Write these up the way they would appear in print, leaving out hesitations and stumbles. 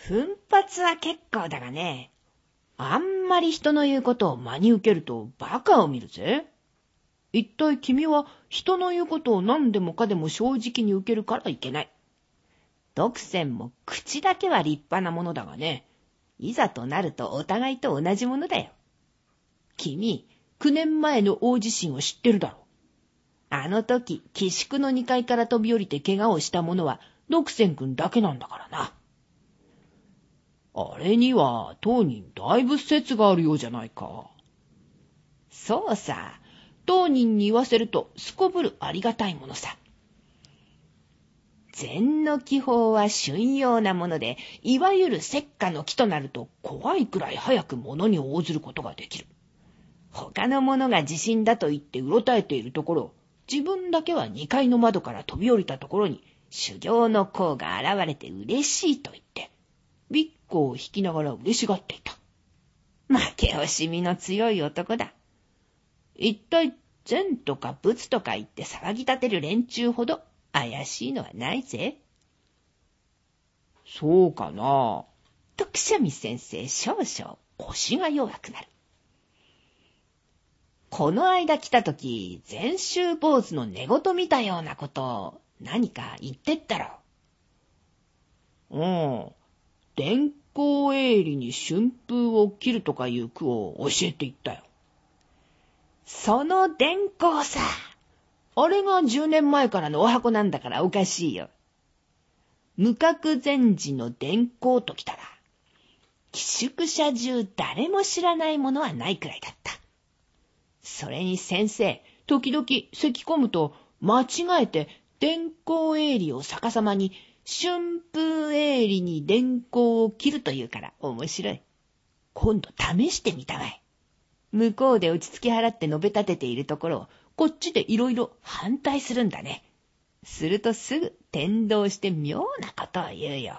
奮発は結構だがね、あんまり人の言うことを真に受けるとバカを見るぜ。一体君は人の言うことを何でもかでも正直に受けるからいけない。独占も口だけは立派なものだがね、いざとなるとお互いと同じものだよ。君、9年前の大地震を知ってるだろう。あの時、寄宿の2階から飛び降りて怪我をした者は独占君だけなんだからな。あれには当人だいぶ説があるようじゃないか。そうさ、当人に言わせるとすこぶるありがたいものさ。禅の気法は瞬用なもので、いわゆる石化の木となると怖いくらい早く物に応ずることができる。他の者が地震だと言ってうろたえているところ、自分だけは2階の窓から飛び降りたところに修行の功が現れて嬉しいと言って、ビッコを引きながら嬉しがっていた。負け惜しみの強い男だ。一体禅とか仏とか言って騒ぎ立てる連中ほど怪しいのはないぜ。そうかな。とくしゃみ先生、少々腰が弱くなる。この間来たとき、禅宗坊主の寝言見たようなことを何か言ってったろ。電光営利に春風を切るとかいう句を教えていったよ。その電光さ。あれが10年前からのお箱なんだからおかしいよ。無覚禅師の電光ときたら、寄宿舎中誰も知らないものはないくらいだった。それに先生、時々咳込むと間違えて電光営利を逆さまに春風営利に電光を切るというから面白い。今度試してみたまえ。向こうで落ち着き払って述べ立てているところをこっちでいろいろ反対するんだね。するとすぐ転動して妙なことを言うよ。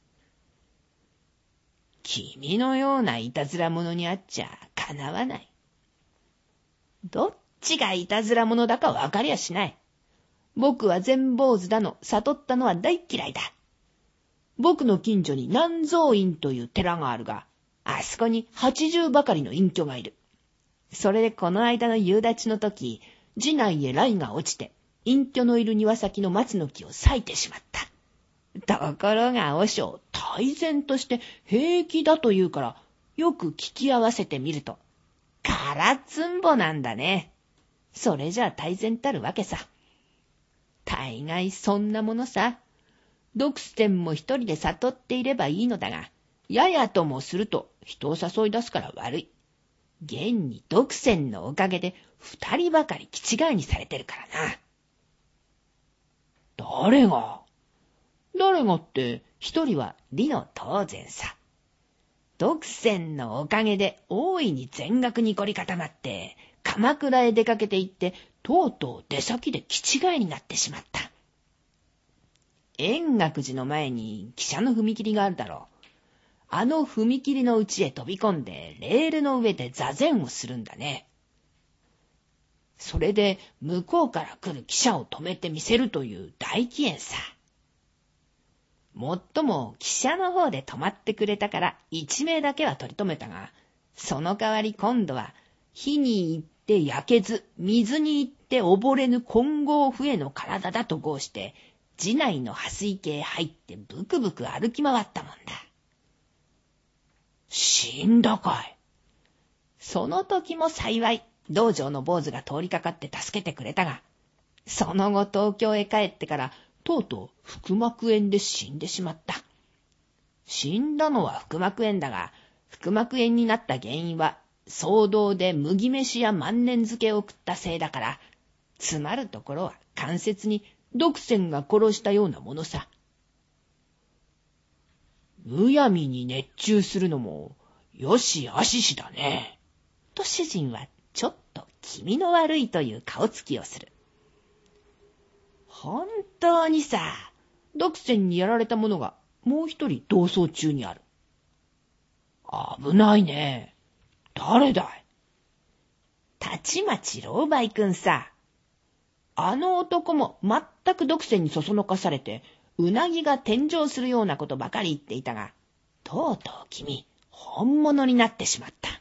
君のようないたずら者にあっちゃかなわない。どっちがいたずら者だかわかりゃしない。僕は禅坊主だの悟ったのは大嫌いだ。僕の近所に南蔵院という寺があるが、あそこに80ばかりの隠居がいる。それでこの間の夕立の時、寺内へ雷が落ちて、隠居のいる庭先の松の木を裂いてしまった。ところが和尚、大然として平気だと言うから、よく聞き合わせてみると、空つんぼなんだね。それじゃ大然たるわけさ。大概そんなものさ。独占も一人で悟っていればいいのだが、ややともすると人を誘い出すから悪い。現に独占のおかげで二人ばかり気違いにされてるからな。誰がって一人は理の当然さ。独占のおかげで大いに全額に凝り固まって鎌倉へ出かけて行ってとうとう出先で気違いになってしまった。円覚寺の前に汽車の踏切があるだろう。あの踏切の内へ飛び込んでレールの上で座禅をするんだね。それで向こうから来る汽車を止めてみせるという大奇縁さ。もっとも汽車の方で止まってくれたから1名だけは取り留めたが、その代わり今度は火に行って焼けず、水に行って溺れぬ金剛笛の体だと号して、寺内の破水系へ入ってブクブク歩き回ったもんだ。死んだかい。その時も幸い、道場の坊主が通りかかって助けてくれたが、その後東京へ帰ってから、とうとう腹膜炎で死んでしまった。死んだのは腹膜炎だが、腹膜炎になった原因は、騒動で麦飯や万年漬けを食ったせいだから、つまるところは関節に独占が殺したようなものさ。むやみに熱中するのもよしあししだね。と主人はちょっと気味の悪いという顔つきをする。本当にさ、独占にやられた者がもう一人同窓中にある。危ないね。誰だい？たちまち老媒くんさ。あの男も全く独占にそそのかされて、うなぎが天上するようなことばかり言っていたが、 とうとう君、本物になってしまった。